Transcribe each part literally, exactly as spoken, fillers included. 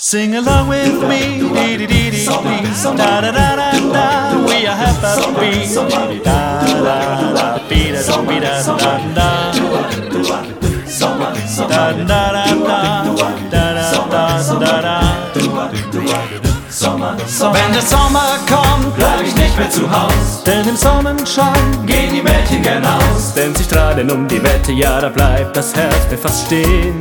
Sing along with me, dee dee dee dee, da da da da da. We are happy, da da da, be da da be da da da, da da da da, da da da. Wenn der Sommer kommt, bleib ich nicht mehr zu Haus, denn im Sonnenschein gehen die Mädchen gern aus. Denn sie strahlen um die Wette, ja, da bleibt das Herz mir fast stehen.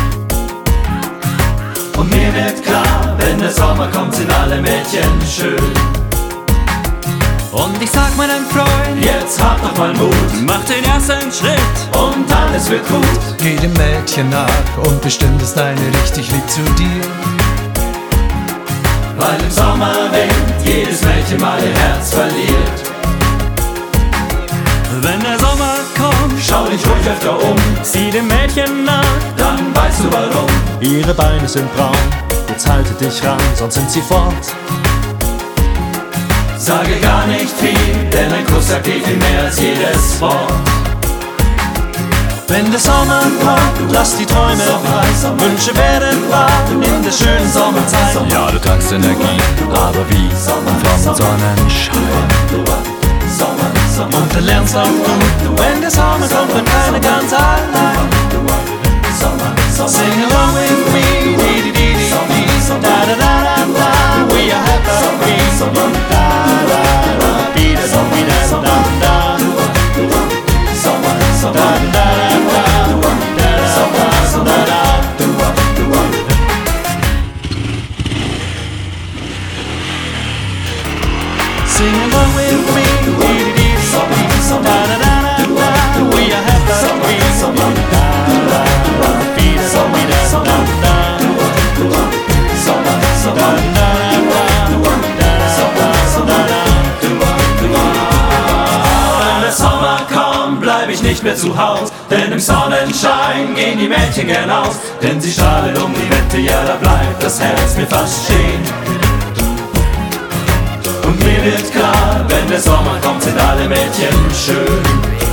Und mir wird klar, wenn der Sommer kommt, sind alle Mädchen schön. Und ich sag meinem Freund, jetzt hab doch mal Mut, mach den ersten Schritt und alles wird gut. Geh dem Mädchen nach und bestimmt das deine richtig lieb zu dir. Weil im Sommerwind jedes Mädchen mal ihr Herz verliert. Wenn der Sommer kommt, schau dich ruhig öfter um, sieh dem Mädchen nach, dann weißt du warum. Ihre Beine sind braun, jetzt halte dich ran, sonst sind sie fort. Sage gar nicht viel, denn ein Kuss sagt dir viel mehr als jedes Wort. Wenn der Sommer kommt, lass die Träume frei, Wünsche werden wahr in der schönen Sommerzeit. Ja, du tankst Energie, aber wie vom Sonnenschein. Und dann lernst auch du, wenn der Sommer kommt, wird keiner ganz allein. Sing along with me, dee dee dee dee, da da da da da. We are happy, da da da, be da da be da da da, da da da da, da da da. Sing along with me, dee dee dee dee, da da da da da. We are happy, da da da, be da da be da da da, da da da. Wenn der Sommer kommt, bleib ich nicht mehr zu Haus, denn im Sonnenschein gehen die Mädchen gern aus. Denn sie strahlen um die Wette, ja, da bleibt das Herz mir fast stehen. Und mir wird klar, wenn der Sommer kommt, sind alle Mädchen schön.